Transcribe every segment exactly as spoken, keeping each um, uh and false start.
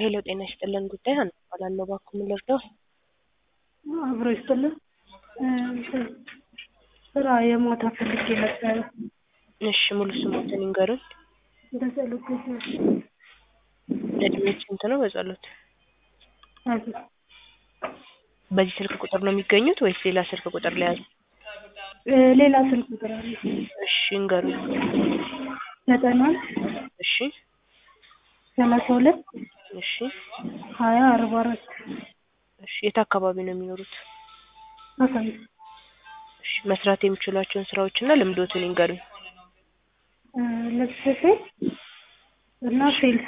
ሄሎ ጤና ይስጥልን ጉዳይ ሀና እባላለሁ። እባክዎ ምን ልርዳዎ? አብሮ ይስጥልን። ስራ የሞታ ፈልጌ ነበር። እሺ ሙሉ ስሞትን ይንገሩኝ? በጸሎት ጊዜ እድሜው ስንት ነው በጸሎት? አዚ በዚህ ስልክ ቁጥር ነው የሚገኙት ወይስ ሌላ ስልክ ቁጥር ላይ ያዙ? ሌላ ስልክ ቁጥር አለ። እሺ ይንገሩኝ? ዘጠና እሺ ሰላሳ ሁለት እሺ ሀያ አርባ አራት እሺ የት አካባቢ ነው የሚኖሩት? አሳም እሺ መስራት የሚችሏቸውን ስራዎችና ልምዶትን ይንገሩኝ? ልብስ ስፌት እና ሴልስ።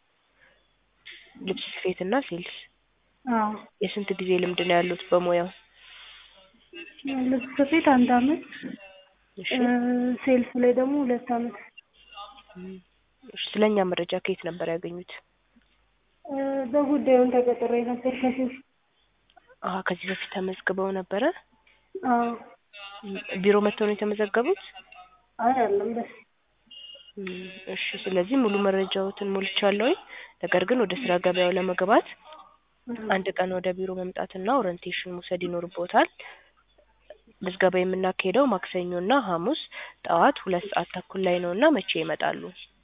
ልብስ ስፌት እና ሴልስ። አዎ የስንት ጊዜ ልምድ ነው ያሉት በሙያው? ልብስ ስፌት አንድ አመት፣ እሺ ሴልስ ላይ ደግሞ ሁለት አመት። እሺ ስለኛ መረጃ ከየት ነበር ያገኙት? በጉዳዩን ተቀጥሬ ነበር ከዚህ አሃ ከዚህ በፊት ተመዝግበው ነበረ? አዎ ቢሮ መጥተው ነው የተመዘገቡት? አይ አይደለም ደስ እሺ ስለዚህ ሙሉ መረጃዎትን ሞልቻለሁኝ። ነገር ግን ወደ ስራ ገበያው ለመግባት አንድ ቀን ወደ ቢሮ መምጣትና ኦሪንቴሽን መውሰድ ይኖርብዎታል። ምዝገባ የምናካሄደው ማክሰኞና ሐሙስ ጠዋት ሁለት ሰዓት ተኩል ላይ ነውና መቼ ይመጣሉ?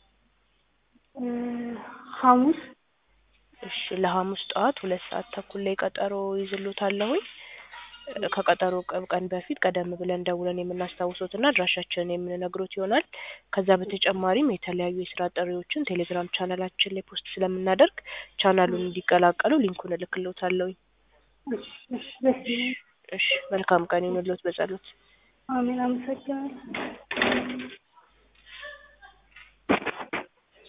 ሐሙስ እሺ ለሐሙስ ጠዋት ሁለት ሰዓት ተኩል ላይ ቀጠሮ ይዝልዎታለሁኝ። ከቀጠሮ ቀን በፊት ቀደም ብለን ደውለን የምናስታውሶትና አድራሻችንን የምንነግሮት ይሆናል። ከዛ በተጨማሪም የተለያዩ የስራ ጥሪዎችን ቴሌግራም ቻናላችን ላይ ፖስት ስለምናደርግ ቻናሉን እንዲቀላቀሉ ሊንኩን እልክልዎታለሁኝ። እሺ መልካም ቀን ይሁንልዎት በጸሎት። አሜን አመሰግናለሁ።